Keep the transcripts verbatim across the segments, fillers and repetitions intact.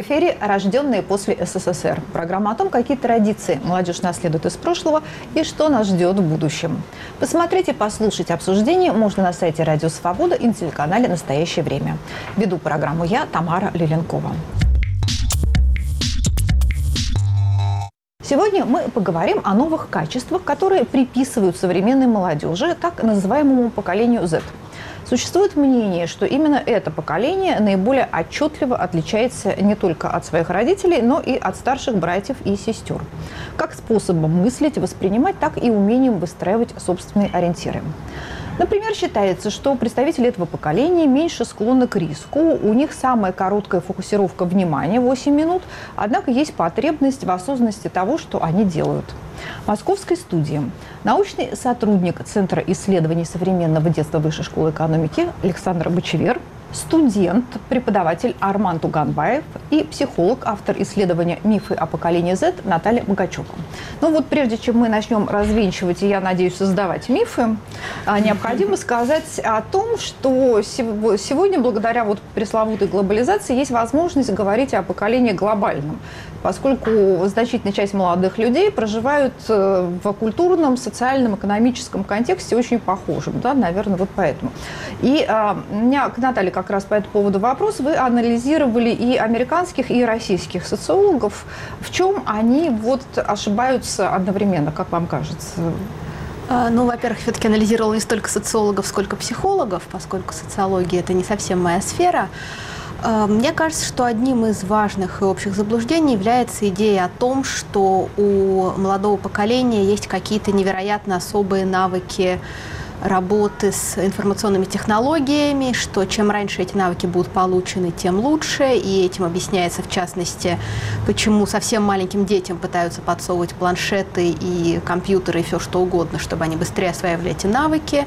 эфире «Рожденные после СССР». Программа о том, какие традиции молодежь наследует из прошлого и что нас ждет в будущем. Посмотреть и послушать обсуждение можно на сайте «Радио Свобода» и на телеканале «Настоящее время». Веду программу я, Тамара Лиленкова. Сегодня мы поговорим о новых качествах, которые приписывают современной молодежи, так называемому поколению Z. Существует мнение, что именно это поколение наиболее отчетливо отличается не только от своих родителей, но и от старших братьев и сестер. Как способом мыслить, воспринимать, так и умением выстраивать собственные ориентиры. Например, считается, что представители этого поколения меньше склонны к риску, у них самая короткая фокусировка внимания – восемь минут, однако есть потребность в осознанности того, что они делают. В Московской студии научный сотрудник Центра исследований современного детства Высшей школы экономики Александр Бочевер, студент, преподаватель Арман Туганбаев и психолог, автор исследования «Мифы о поколении Z» Наталья Богачева. Ну вот прежде чем мы начнем развенчивать и, я надеюсь, создавать мифы, необходимо сказать о том, что сегодня, благодаря вот пресловутой глобализации, есть возможность говорить о поколении глобальном, поскольку значительная часть молодых людей проживают в культурном, социальном, экономическом контексте очень похожем, да, наверное, вот поэтому. И а, у меня к Наталье как раз по этому поводу вопрос. Вы анализировали и американских, и российских социологов. В чем они вот ошибаются одновременно, как вам кажется? Ну, во-первых, все-таки анализировала не столько социологов, сколько психологов, поскольку социология – это не совсем моя сфера. Мне кажется, что одним из важных и общих заблуждений является идея о том, что у молодого поколения есть какие-то невероятно особые навыки работы с информационными технологиями, что чем раньше эти навыки будут получены, тем лучше. И этим объясняется, в частности, почему совсем маленьким детям пытаются подсовывать планшеты и компьютеры и все что угодно, чтобы они быстрее осваивали эти навыки.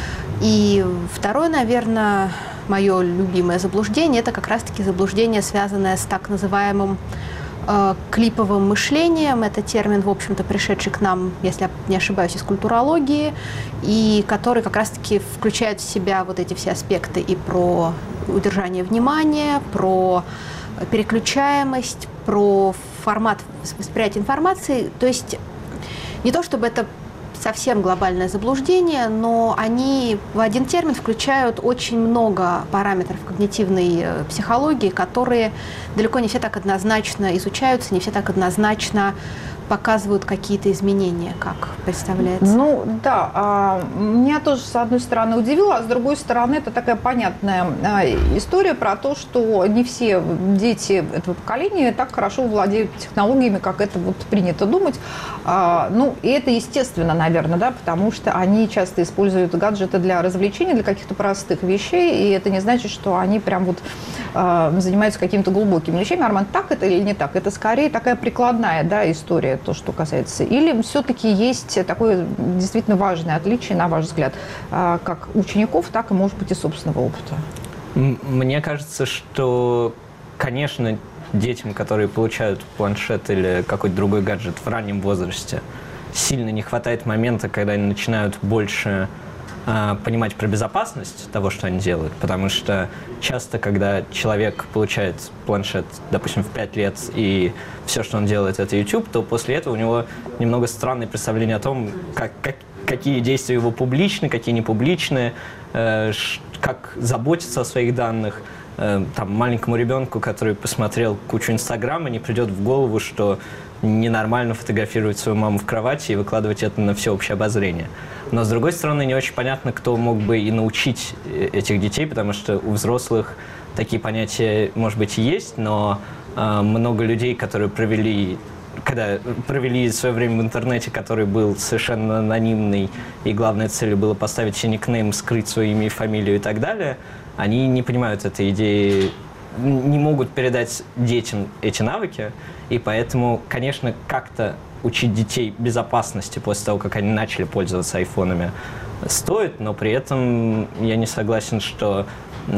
И второе, наверное, мое любимое заблуждение – это как раз-таки заблуждение, связанное с так называемым э, клиповым мышлением. Это термин, в общем-то, пришедший к нам, если я не ошибаюсь, из культурологии, и который как раз-таки включает в себя вот эти все аспекты и про удержание внимания, про переключаемость, про формат восприятия информации. То есть не то, чтобы это совсем глобальное заблуждение, но они в один термин включают очень много параметров когнитивной психологии, которые далеко не все так однозначно изучаются, не все так однозначно показывают какие-то изменения, как представляется. Ну да, а, меня тоже с одной стороны удивило, а с другой стороны это такая понятная а, история про то, что не все дети этого поколения так хорошо владеют технологиями, как это вот принято думать. А, ну и это естественно, наверное, да, потому что они часто используют гаджеты для развлечения, для каких-то простых вещей, и это не значит, что они прям вот а, занимаются какими-то глубокими вещами. Арман, так это или не так? Это скорее такая прикладная, да, история, то, что касается. Или все-таки есть такое действительно важное отличие, на ваш взгляд, как учеников, так и, может быть, и собственного опыта? Мне кажется, что, конечно, детям, которые получают планшет или какой-то другой гаджет в раннем возрасте, сильно не хватает момента, когда они начинают больше понимать про безопасность того, что они делают, потому что часто, когда человек получает планшет, допустим, в пять лет, и все, что он делает, это YouTube, то после этого у него немного странное представление о том, как, как, какие действия его публичны, какие не публичны, э, как заботиться о своих данных. Э, там, маленькому ребенку, который посмотрел кучу Инстаграма, не придет в голову, что ненормально фотографировать свою маму в кровати и выкладывать это на всеобщее обозрение. Но, с другой стороны, не очень понятно, кто мог бы и научить этих детей, потому что у взрослых такие понятия, может быть, и есть, но э, много людей, которые провели, когда провели свое время в интернете, который был совершенно анонимный, и главной целью было поставить себе никнейм, скрыть свое имя и фамилию и так далее, они не понимают этой идеи, не могут передать детям эти навыки, и поэтому, конечно, как-то учить детей безопасности после того, как они начали пользоваться айфонами, стоит, но при этом я не согласен, что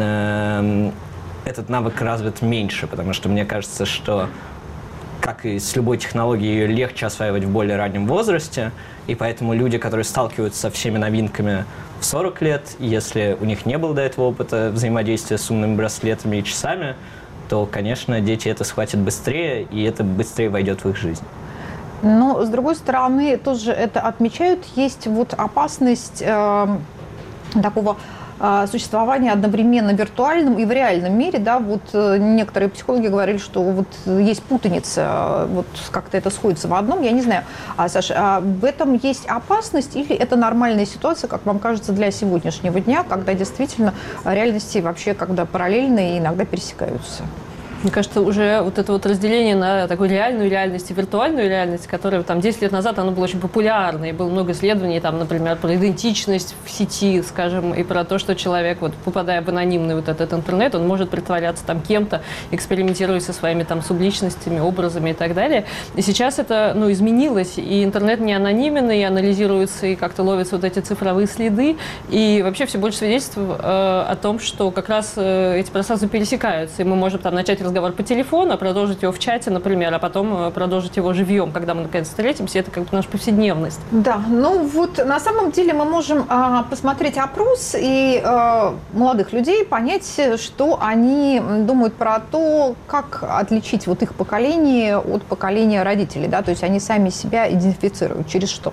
э, этот навык развит меньше, потому что мне кажется, что, как и с любой технологией, ее легче осваивать в более раннем возрасте, и поэтому люди, которые сталкиваются со всеми новинками в сорок лет, если у них не было до этого опыта взаимодействия с умными браслетами и часами, то, конечно, дети это схватят быстрее, и это быстрее войдет в их жизнь. Но, с другой стороны, тоже это отмечают, есть вот опасность э, такого э, существования одновременно в виртуальном и в реальном мире, да, вот э, некоторые психологи говорили, что вот есть путаница, вот как-то это сходится в одном, я не знаю. А, Саша, а в этом есть опасность или это нормальная ситуация, как вам кажется, для сегодняшнего дня, когда действительно реальности вообще, когда параллельные и иногда пересекаются? Мне кажется, уже вот это вот разделение на такую реальную реальность и виртуальную реальность, которая там десять лет назад оно было очень популярно, и было много исследований, там, например, про идентичность в сети, скажем, и про то, что человек, вот, попадая в анонимный вот этот интернет, он может притворяться там кем-то, экспериментируя со своими там субличностями, образами и так далее. И сейчас это, ну, изменилось, и интернет не анонимен, и анализируется, и как-то ловятся вот эти цифровые следы, и вообще все больше свидетельств э, о том, что как раз э, эти пространства пересекаются, и мы можем там начать разговор по телефону, продолжить его в чате, например, а потом продолжить его живьем, когда мы наконец встретимся. Это как бы наша повседневность. Да, ну вот на самом деле мы можем а, посмотреть опрос и а, молодых людей, понять, что они думают про то, как отличить вот их поколение от поколения родителей, да, то есть они сами себя идентифицируют через что.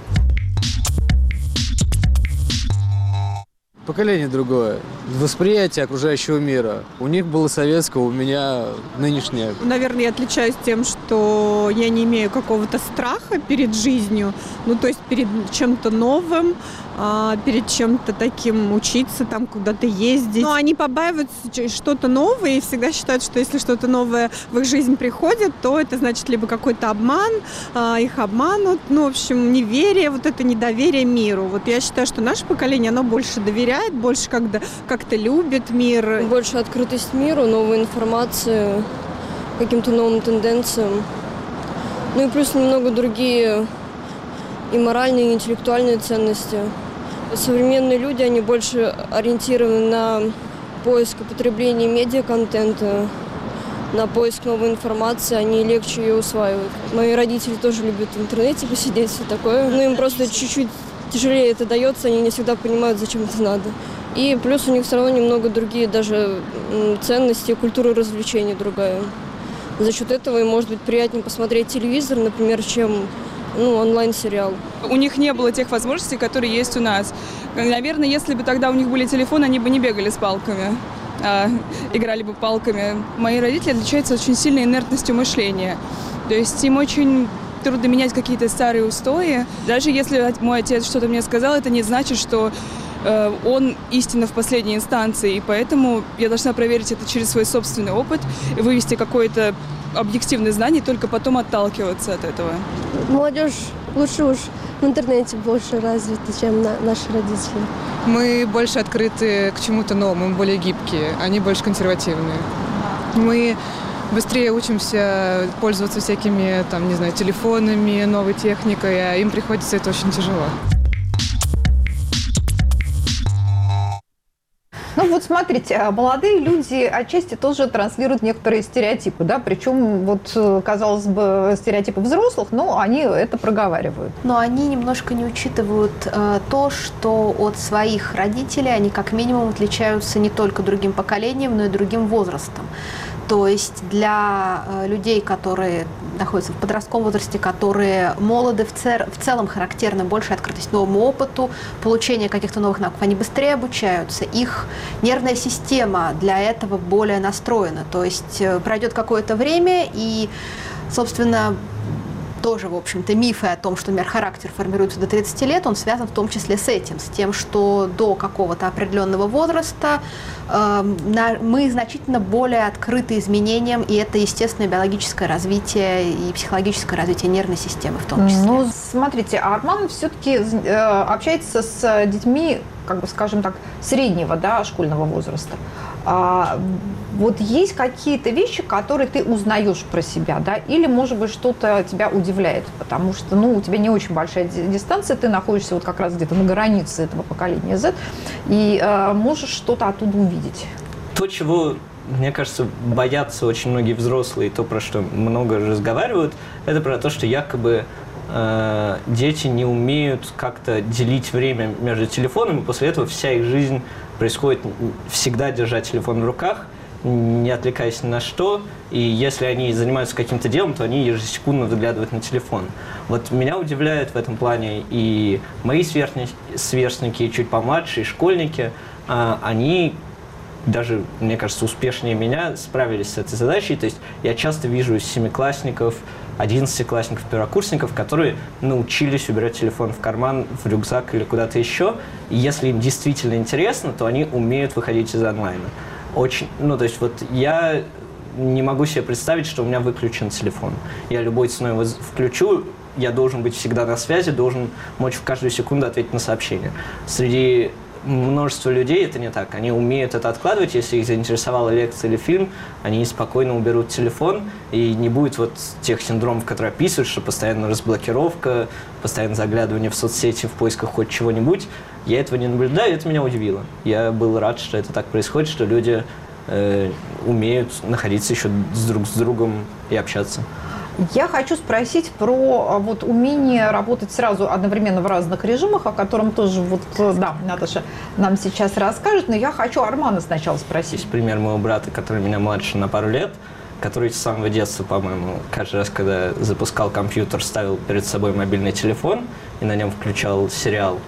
Поколение другое. Восприятие окружающего мира. У них было советское, у меня нынешнее. Наверное, я отличаюсь тем, что я не имею какого-то страха перед жизнью, ну, то есть перед чем-то новым, перед чем-то таким учиться, там куда-то ездить. Но они побаиваются что-то новое и всегда считают, что если что-то новое в их жизнь приходит, то это значит либо какой-то обман, их обманут, ну, в общем, неверие, вот это недоверие миру. Вот я считаю, что наше поколение, оно больше доверяет, больше когда, как-то любит мир. Больше открытость миру, новой информации, каким-то новым тенденциям. Ну и плюс немного другие и моральные, и интеллектуальные ценности. Современные люди, они больше ориентированы на поиск и потребление медиаконтента, на поиск новой информации, они легче ее усваивают. Мои родители тоже любят в интернете посидеть, все такое. Но им просто чуть-чуть тяжелее это дается, они не всегда понимают, зачем это надо. И плюс у них все равно немного другие даже ценности, культура развлечений другая. За счет этого им может быть приятнее посмотреть телевизор, например, чем ну, онлайн-сериал. У них не было тех возможностей, которые есть у нас. Наверное, если бы тогда у них были телефоны, они бы не бегали с палками, а играли бы палками. Мои родители отличаются очень сильной инертностью мышления. То есть им очень трудно менять какие-то старые устои. Даже если мой отец что-то мне сказал, это не значит, что э, он истинно в последней инстанции. И поэтому я должна проверить это через свой собственный опыт и вывести какое-то объективное знание, и только потом отталкиваться от этого. Молодежь лучше уж в интернете больше развита, чем на, наши родители. Мы больше открыты к чему-то новому, мы более гибкие, они больше консервативные. Мы быстрее учимся пользоваться всякими, там, не знаю, телефонами, новой техникой, а им приходится это очень тяжело. Ну вот смотрите, молодые люди отчасти тоже транслируют некоторые стереотипы, да, причем вот, казалось бы, стереотипы взрослых, но они это проговаривают. Но они немножко не учитывают э, то, что от своих родителей они как минимум отличаются не только другим поколением, но и другим возрастом. То есть для э, людей, которые находятся в подростковом возрасте, которые молоды, в, цер, в целом характерна большая открытость новому опыту, получение каких-то новых навыков, они быстрее обучаются, их нервная система для этого более настроена. То есть э, пройдет какое-то время и, собственно, тоже, в общем-то, мифы о том, что, например, характер формируется до тридцати лет, он связан в том числе с этим, с тем, что до какого-то определенного возраста э, на, мы значительно более открыты изменениям, и это естественное биологическое развитие и психологическое развитие нервной системы в том числе. Ну, смотрите, Арман все-таки э, общается с детьми, как бы, скажем так, среднего, да, школьного возраста. А, вот есть какие-то вещи, которые ты узнаешь про себя, да, или, может быть, что-то тебя удивляет, потому что, ну, у тебя не очень большая дистанция, ты находишься вот как раз где-то на границе этого поколения Z, и э, можешь что-то оттуда увидеть. То, чего, мне кажется, боятся очень многие взрослые, то, про что много разговаривают, это про то, что якобы э, дети не умеют как-то делить время между телефонами, после этого вся их жизнь происходит всегда держа телефон в руках, не отвлекаясь ни на что, и если они занимаются каким-то делом, то они ежесекундно выглядывают на телефон. Вот меня удивляет в этом плане и мои сверстники, сверстники чуть помладше, и школьники, а, они даже, мне кажется, успешнее меня справились с этой задачей. То есть я часто вижу семиклассников, одиннадцатиклассников, первокурсников, которые научились убирать телефон в карман, в рюкзак или куда-то еще. И если им действительно интересно, то они умеют выходить из онлайна. Очень, ну, то есть вот я не могу себе представить, что у меня выключен телефон. Я любой ценой его включу, я должен быть всегда на связи, должен мочь в каждую секунду ответить на сообщение. Среди множества людей это не так. Они умеют это откладывать, если их заинтересовала лекция или фильм, они спокойно уберут телефон, и не будет вот тех синдромов, которые описывают, что постоянно разблокировка, постоянно заглядывание в соцсети в поисках хоть чего-нибудь. Я этого не наблюдаю, и это меня удивило. Я был рад, что это так происходит, что люди э, умеют находиться еще с друг с другом и общаться. Я хочу спросить про вот умение работать сразу одновременно в разных режимах, о котором тоже вот, да, Наташа нам сейчас расскажет, но я хочу Армана сначала спросить. Есть пример моего брата, который меня младше на пару лет, который с самого детства, по-моему, каждый раз, когда запускал компьютер, ставил перед собой мобильный телефон и на нем включал сериал.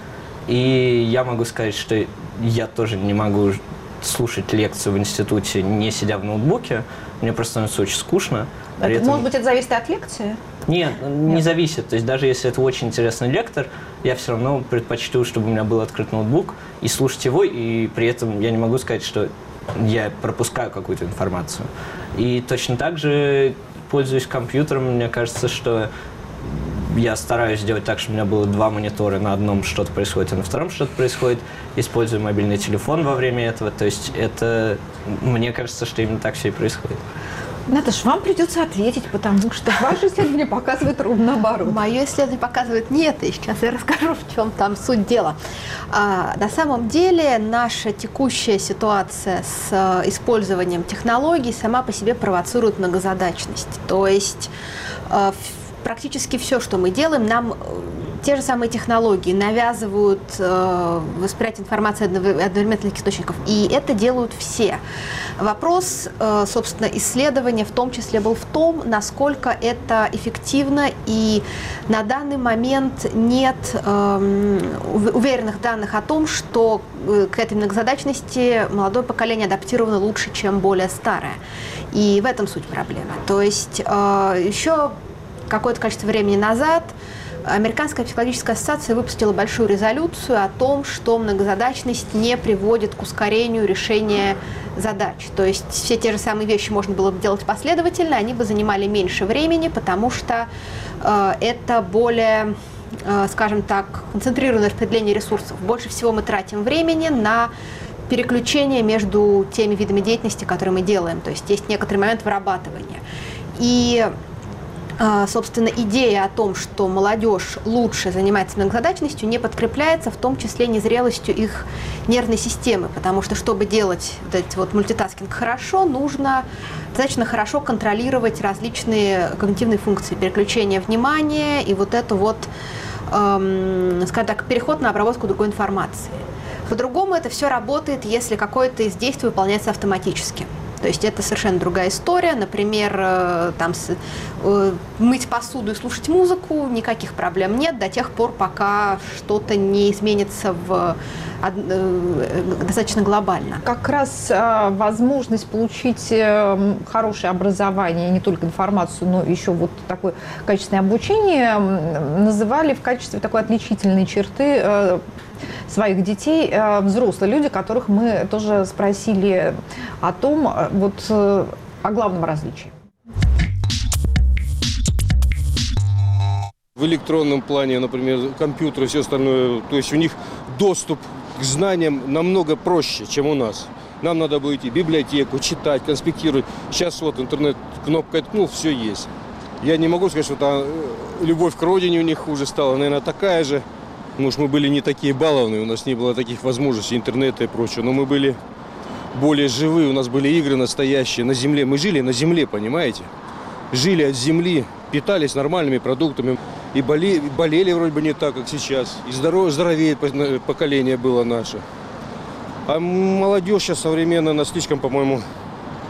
И я могу сказать, что я тоже не могу слушать лекцию в институте, не сидя в ноутбуке. Мне просто становится очень скучно. Это, этом... Может быть, это зависит от лекции? Нет, не Нет. зависит. То есть даже если это очень интересный лектор, я все равно предпочту, чтобы у меня был открыт ноутбук и слушать его, и при этом я не могу сказать, что я пропускаю какую-то информацию. И точно так же, пользуясь компьютером, мне кажется, что я стараюсь сделать так, чтобы у меня было два монитора, на одном что-то происходит, а на втором что-то происходит. Использую мобильный телефон во время этого. То есть это, мне кажется, что именно так все и происходит. Наташа, вам придется ответить, потому что ваше исследование показывает ровно наоборот. Мое исследование показывает не это, и сейчас я расскажу, в чем там суть дела. А, на самом деле наша текущая ситуация с а, использованием технологий сама по себе провоцирует многозадачность. То есть а, практически все, что мы делаем, нам те же самые технологии навязывают э, восприятие информации одновременных источников. И это делают все. Вопрос, э, собственно, исследования в том числе был в том, насколько это эффективно. И на данный момент нет э, уверенных данных о том, что к этой многозадачности молодое поколение адаптировано лучше, чем более старое. И в этом суть проблемы. То есть э, еще какое-то количество времени назад Американская психологическая ассоциация выпустила большую резолюцию о том, что многозадачность не приводит к ускорению решения задач. То есть все те же самые вещи можно было бы делать последовательно, они бы занимали меньше времени, потому что э, это более, э, скажем так, концентрированное распределение ресурсов. Больше всего мы тратим времени на переключение между теми видами деятельности, которые мы делаем. То есть есть некоторый момент вырабатывания. И собственно, идея о том, что молодежь лучше занимается многозадачностью, не подкрепляется в том числе незрелостью их нервной системы, потому что, чтобы делать вот этот вот мультитаскинг хорошо, нужно достаточно хорошо контролировать различные когнитивные функции, переключение внимания и вот это вот, эм, скажем так, переход на обработку другой информации. По-другому это все работает, если какое-то из действий выполняется автоматически. То есть это совершенно другая история. Например, там, мыть посуду и слушать музыку, никаких проблем нет до тех пор, пока что-то не изменится в, достаточно глобально. Как раз э, возможность получить э, хорошее образование, не только информацию, но еще вот такое качественное обучение называли в качестве такой отличительной черты э, своих детей э, взрослые люди, которых мы тоже спросили о том, вот, э, о главном различии. В электронном плане, например, компьютеры и все остальное, то есть у них доступ к знаниям намного проще, чем у нас. Нам надо было идти в библиотеку, читать, конспектировать. Сейчас вот интернет, кнопкой ткнул, все есть. Я не могу сказать, что там любовь к родине у них хуже стала, наверное, такая же. Может, мы были не такие баловные, у нас не было таких возможностей, интернета и прочего, но мы были более живые, у нас были игры настоящие на земле. Мы жили на земле, понимаете? Жили от земли, питались нормальными продуктами и болели, болели вроде бы не так, как сейчас. И здоров, здоровее поколение было наше. А молодежь сейчас современная, она слишком, по-моему,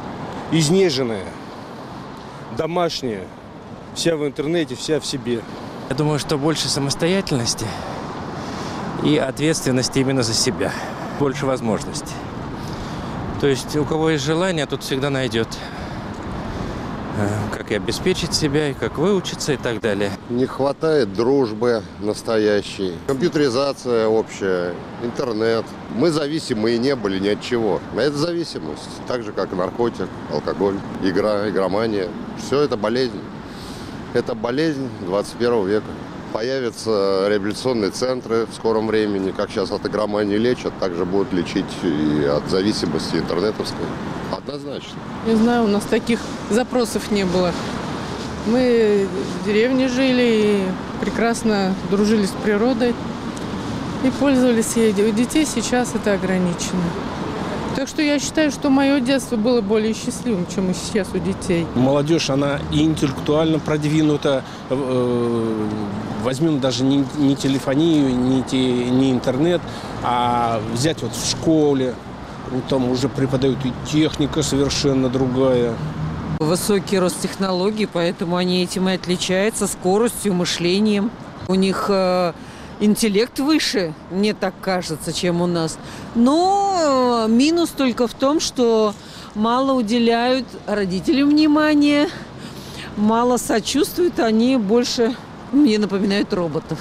изнеженная, домашняя, вся в интернете, вся в себе. Я думаю, что больше самостоятельности и ответственности именно за себя. Больше возможностей. То есть у кого есть желание, тот всегда найдет, как и обеспечить себя, и как выучиться и так далее. Не хватает дружбы настоящей, компьютеризация общая, интернет. Мы зависимы и не были ни от чего. А это зависимость, так же как наркотик, алкоголь, игра, игромания. Все это болезнь. Это болезнь двадцать первого века. Появятся реабилитационные центры в скором времени. Как сейчас от игромании лечат, также будут лечить и от зависимости интернетовской. Однозначно. Не знаю, у нас таких запросов не было. Мы в деревне жили и прекрасно дружили с природой и пользовались ей. У детей сейчас это ограничено. Так что я считаю, что мое детство было более счастливым, чем и сейчас у детей. Молодежь, она и интеллектуально продвинута. Возьмем даже не, не телефонию, не, те, не интернет, а взять вот в школе. Там уже преподают и техника совершенно другая. Высокий рост технологий, поэтому они этим и отличаются, скоростью, мышлением. У них э, интеллект выше, мне так кажется, чем у нас. Но минус только в том, что мало уделяют родителям внимания, мало сочувствуют, они больше мне напоминают роботов.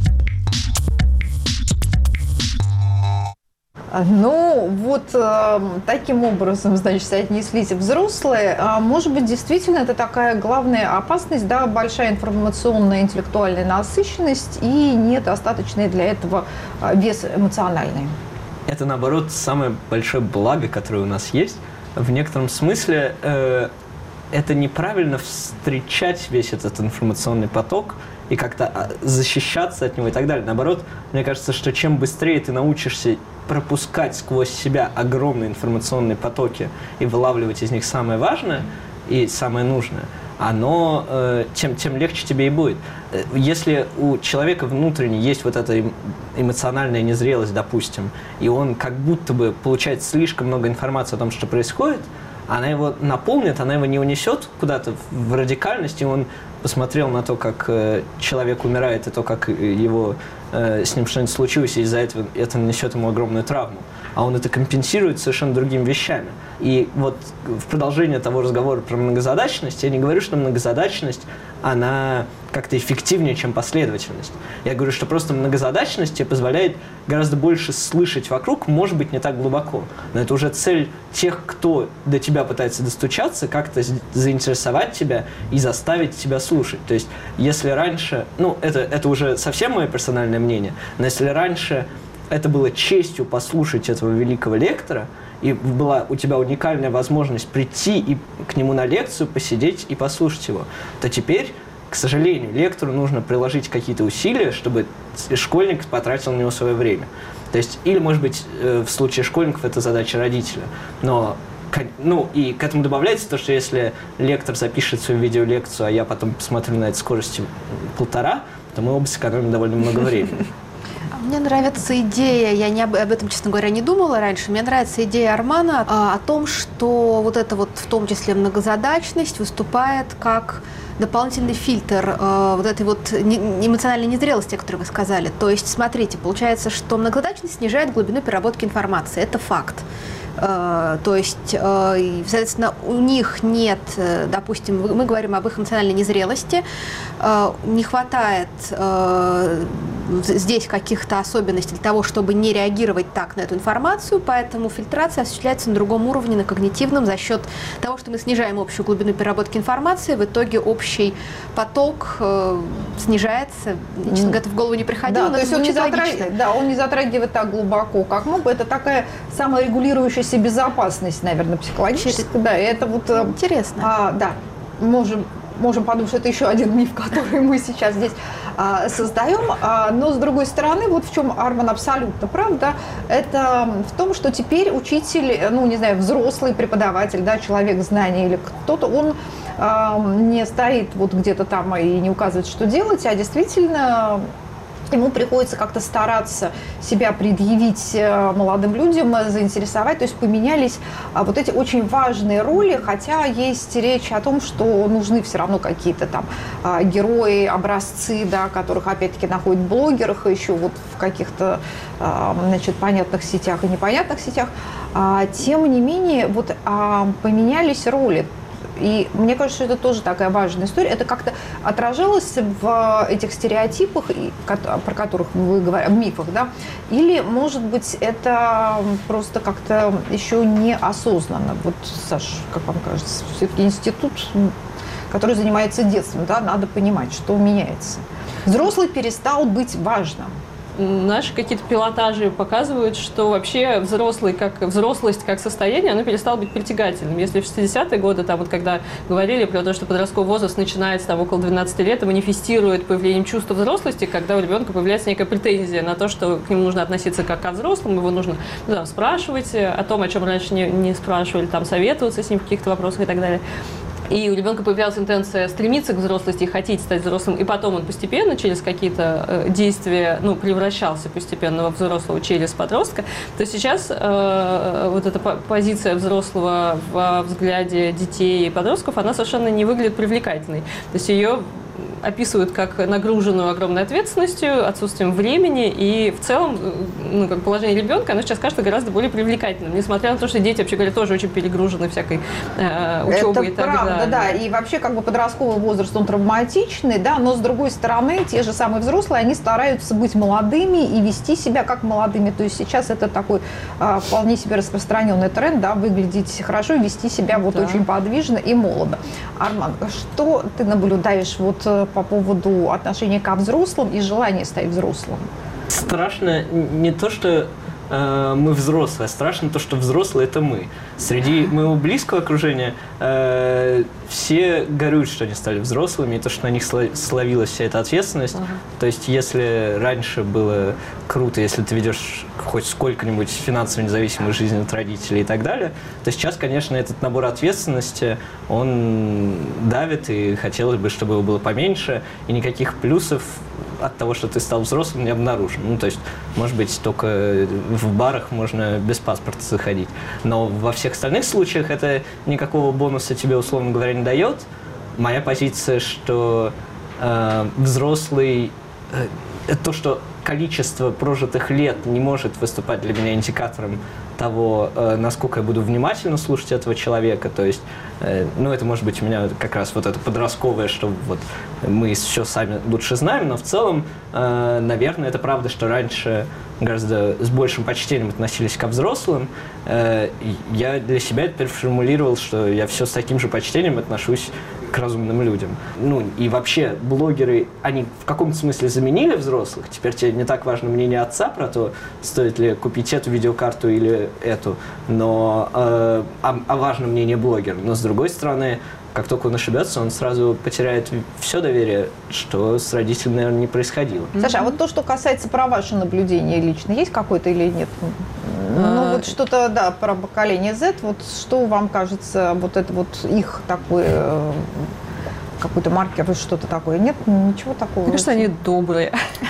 Ну, вот э, таким образом, значит, отнеслись взрослые. А может быть, действительно, это такая главная опасность, да, большая информационная, интеллектуальная насыщенность и недостаточный для этого вес эмоциональный. Это, наоборот, самое большое благо, которое у нас есть. В некотором смысле э, это неправильно встречать весь этот информационный поток и как-то защищаться от него и так далее. Наоборот, мне кажется, что чем быстрее ты научишься пропускать сквозь себя огромные информационные потоки и вылавливать из них самое важное и самое нужное, оно, э, тем, тем легче тебе и будет. Если у человека внутренне есть вот эта эмоциональная незрелость, допустим, и он как будто бы получает слишком много информации о том, что происходит, она его наполнит, она его не унесет куда-то в радикальность, и он посмотрел на то, как э, человек умирает, и то, как его, э, с ним что-нибудь случилось, и из-за этого это нанесет ему огромную травму. А он это компенсирует совершенно другими вещами. И вот в продолжение того разговора про многозадачность, я не говорю, что многозадачность, она как-то эффективнее, чем последовательность. Я говорю, что просто многозадачность тебе позволяет гораздо больше слышать вокруг, может быть, не так глубоко. Но это уже цель тех, кто до тебя пытается достучаться, как-то заинтересовать тебя и заставить тебя слушать. То есть, если раньше, ну, это, это уже совсем мое персональное мнение, но если раньше это было честью послушать этого великого лектора, и была у тебя уникальная возможность прийти и к нему на лекцию, посидеть и послушать его, то теперь, к сожалению, лектору нужно приложить какие-то усилия, чтобы школьник потратил на него свое время. То есть, или, может быть, в случае школьников это задача родителя. Но, ну, и к этому добавляется то, что если лектор запишет свою видеолекцию, а я потом посмотрю на это скоростью полтора, то мы оба сэкономим довольно много времени. Мне нравится идея, я не об, об этом, честно говоря, не думала раньше, мне нравится идея Армана а, о том, что вот эта вот, в том числе, многозадачность выступает как дополнительный фильтр э, вот этой вот не, эмоциональной незрелости, о которой вы сказали. То есть, смотрите, получается, что многозадачность снижает глубину переработки информации, это факт. Uh, то есть, uh, и, соответственно, у них нет, uh, допустим, мы говорим об их эмоциональной незрелости, uh, не хватает uh, здесь каких-то особенностей для того, чтобы не реагировать так на эту информацию, поэтому фильтрация осуществляется на другом уровне, на когнитивном, за счет того, что мы снижаем общую глубину переработки информации, в итоге общий поток uh, снижается. Честно говоря, это в голову не приходило, да, но то есть он не затрагивает, да, он не затрагивает так глубоко, как мог бы. Это такая саморегулирующая безопасность, наверное, психологическая. Да, и это вот интересно. А, да, можем, можем подумать, что это еще один миф, который мы сейчас здесь а, создаем. А, но с другой стороны, вот в чем Арман абсолютно прав, да, это в том, что теперь учитель, ну, не знаю, взрослый преподаватель, да, человек знания или кто-то, он а, не стоит вот где-то там и не указывает, что делать, а действительно ему приходится как-то стараться себя предъявить молодым людям, заинтересовать. То есть поменялись вот эти очень важные роли, хотя есть речь о том, что нужны все равно какие-то там герои, образцы, да, которых опять-таки находят в блогерах, еще вот в каких-то, значит, понятных сетях и непонятных сетях. Тем не менее, вот поменялись роли. И мне кажется, что это тоже такая важная история. Это как-то отражалось в этих стереотипах, про которых вы говорите, в мифах, да? Или, может быть, это просто как-то еще неосознанно? Вот, Саш, как вам кажется, все-таки институт, который занимается детством, да, надо понимать, что меняется. Взрослый перестал быть важным. Наши какие-то пилотажи показывают, что вообще взрослый, как, взрослость как состояние, оно перестало быть притягательным. Если в шестидесятые годы, там, вот, когда говорили про то, что подростковый возраст начинается там, около двенадцати лет и манифестирует появлением чувства взрослости, когда у ребенка появляется некая претензия на то, что к нему нужно относиться как к взрослому, его нужно ну, там, спрашивать о том, о чем раньше не, не спрашивали, там, советоваться с ним в каких-то вопросах и так далее. И у ребенка появлялась интенция стремиться к взрослости и хотеть стать взрослым, и потом он постепенно через какие-то э, действия ну, превращался постепенно во взрослого через подростка, то сейчас э, вот эта позиция взрослого во взгляде детей и подростков, она совершенно не выглядит привлекательной. То есть ее описывают как нагруженную огромной ответственностью, отсутствием времени, и в целом ну, как положение ребенка, оно сейчас кажется гораздо более привлекательным, несмотря на то, что дети, вообще говоря, тоже очень перегружены всякой э, учебой. Это правда, далее. Да, и вообще как бы подростковый возраст, он травматичный, да, но с другой стороны, те же самые взрослые, они стараются быть молодыми и вести себя как молодыми, то есть сейчас это такой э, вполне себе распространенный тренд, да, выглядеть хорошо и вести себя вот да. очень подвижно и молодо. Арман, что ты наблюдаешь вот по поводу отношения ко взрослым и желания стать взрослым? Страшно не то, что э, мы взрослые, а страшно то, что взрослые – это мы. Среди моего близкого окружения э, все горюют, что они стали взрослыми, и то, что на них словилась вся эта ответственность. Ага. То есть, если раньше было круто, если ты ведешь хоть сколько-нибудь финансово независимую жизнь от родителей и так далее, то сейчас, конечно, этот набор ответственности, он давит, и хотелось бы, чтобы его было поменьше, и никаких плюсов от того, что ты стал взрослым, не обнаружен. Ну, то есть, может быть, только в барах можно без паспорта заходить. Но во всех остальных случаях это никакого бонуса тебе, условно говоря, не дает. Моя позиция, что э, взрослый... Э, то, что количество прожитых лет не может выступать для меня индикатором того, э, насколько я буду внимательно слушать этого человека. То есть, э, ну, это может быть у меня как раз вот это подростковое, что вот мы все сами лучше знаем, но в целом, э, наверное, это правда, что раньше гораздо с большим почтением относились ко взрослым. Э, я для себя теперь формулировал, что я все с таким же почтением отношусь к разумным людям. Ну, и вообще, блогеры, они в каком-то смысле заменили взрослых. Теперь тебе не так важно мнение отца про то, стоит ли купить эту видеокарту или эту, но э, а, а важно мнение блогера. Но, с другой стороны, как только он ошибется, он сразу потеряет все доверие, что с родителями, наверное, не происходило. Саша, а вот то, что касается про ваше наблюдение лично, есть какое-то или нет? Ну, вот что-то, да, про поколение Z, вот что вам кажется, вот это вот их такой какой-то маркер, что-то такое? Нет, ничего такого? Мне кажется, они добрые.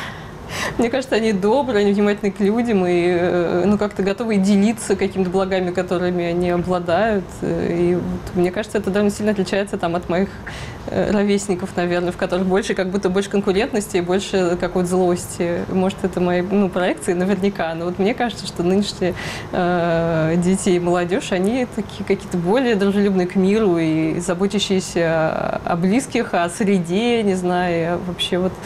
Мне кажется, они добрые, они внимательны к людям и ну, как-то готовы делиться какими-то благами, которыми они обладают. И вот, мне кажется, это довольно сильно отличается там, от моих ровесников, наверное, в которых больше как будто больше конкурентности и больше какой-то злости. Может, это мои ну, проекции наверняка. Но вот мне кажется, что нынешние э, дети и молодежь, они такие какие-то более дружелюбные к миру и заботящиеся о близких, о среде, не знаю, вообще вот...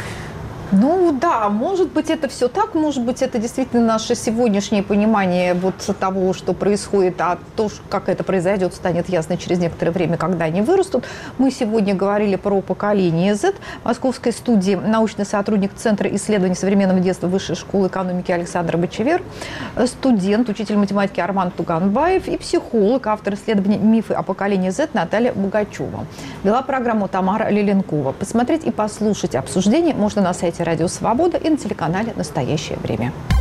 Ну да, может быть, это все так, может быть, это действительно наше сегодняшнее понимание вот того, что происходит, а то, как это произойдет, станет ясно через некоторое время, когда они вырастут. Мы сегодня говорили про поколение Z. В московской студии научный сотрудник Центра исследований современного детства Высшей школы экономики Александр Бочевер, студент, учитель математики Арман Туганбаев и психолог, автор исследования «Мифы о поколении Z» Наталья Бугачева. Вела программу Тамара Лиленкова. Посмотреть и послушать обсуждение можно на сайте Радио Свобода и на телеканале «Настоящее время».